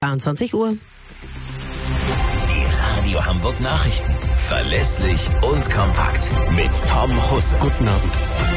22 Uhr. Die Radio Hamburg Nachrichten. Verlässlich und kompakt. Mit Tom Husse. Guten Abend.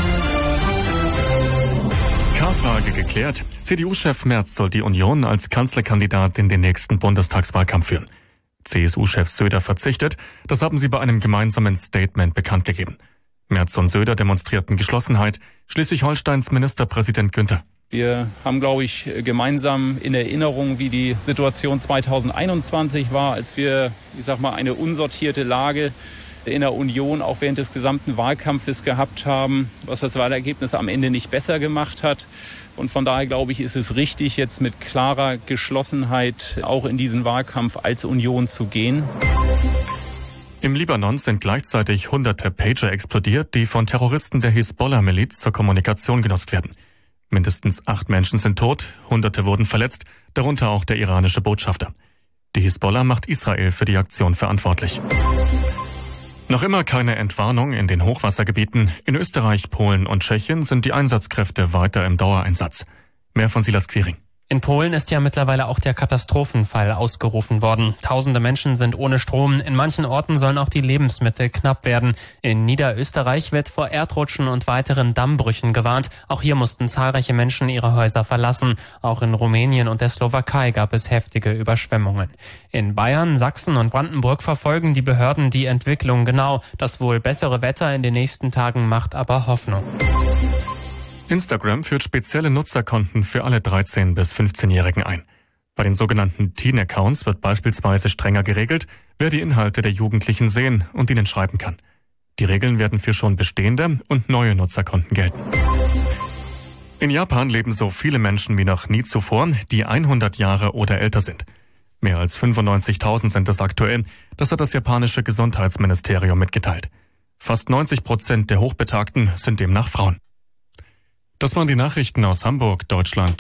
K-Frage geklärt. CDU-Chef Merz soll die Union als Kanzlerkandidat in den nächsten Bundestagswahlkampf führen. CSU-Chef Söder verzichtet. Das haben sie bei einem gemeinsamen Statement bekannt gegeben. Merz und Söder demonstrierten Geschlossenheit. Schleswig-Holsteins Ministerpräsident Günther. Wir haben, glaube ich, gemeinsam in Erinnerung, wie die Situation 2021 war, als wir, eine unsortierte Lage in der Union auch während des gesamten Wahlkampfes gehabt haben, was das Wahlergebnis am Ende nicht besser gemacht hat. Und von daher, glaube ich, ist es richtig, jetzt mit klarer Geschlossenheit auch in diesen Wahlkampf als Union zu gehen. Im Libanon sind gleichzeitig hunderte Pager explodiert, die von Terroristen der Hisbollah-Miliz zur Kommunikation genutzt werden. Mindestens 8 Menschen sind tot, Hunderte wurden verletzt, darunter auch der iranische Botschafter. Die Hisbollah macht Israel für die Aktion verantwortlich. Noch immer keine Entwarnung in den Hochwassergebieten. In Österreich, Polen und Tschechien sind die Einsatzkräfte weiter im Dauereinsatz. Mehr von Silas Quiring. In Polen ist ja mittlerweile auch der Katastrophenfall ausgerufen worden. Tausende Menschen sind ohne Strom. In manchen Orten sollen auch die Lebensmittel knapp werden. In Niederösterreich wird vor Erdrutschen und weiteren Dammbrüchen gewarnt. Auch hier mussten zahlreiche Menschen ihre Häuser verlassen. Auch in Rumänien und der Slowakei gab es heftige Überschwemmungen. In Bayern, Sachsen und Brandenburg verfolgen die Behörden die Entwicklung genau. Das wohl bessere Wetter in den nächsten Tagen macht aber Hoffnung. Instagram führt spezielle Nutzerkonten für alle 13- bis 15-Jährigen ein. Bei den sogenannten Teen-Accounts wird beispielsweise strenger geregelt, wer die Inhalte der Jugendlichen sehen und ihnen schreiben kann. Die Regeln werden für schon bestehende und neue Nutzerkonten gelten. In Japan leben so viele Menschen wie noch nie zuvor, die 100 Jahre oder älter sind. Mehr als 95.000 sind es aktuell, das hat das japanische Gesundheitsministerium mitgeteilt. Fast 90% der Hochbetagten sind demnach Frauen. Das waren die Nachrichten aus Hamburg, Deutschland.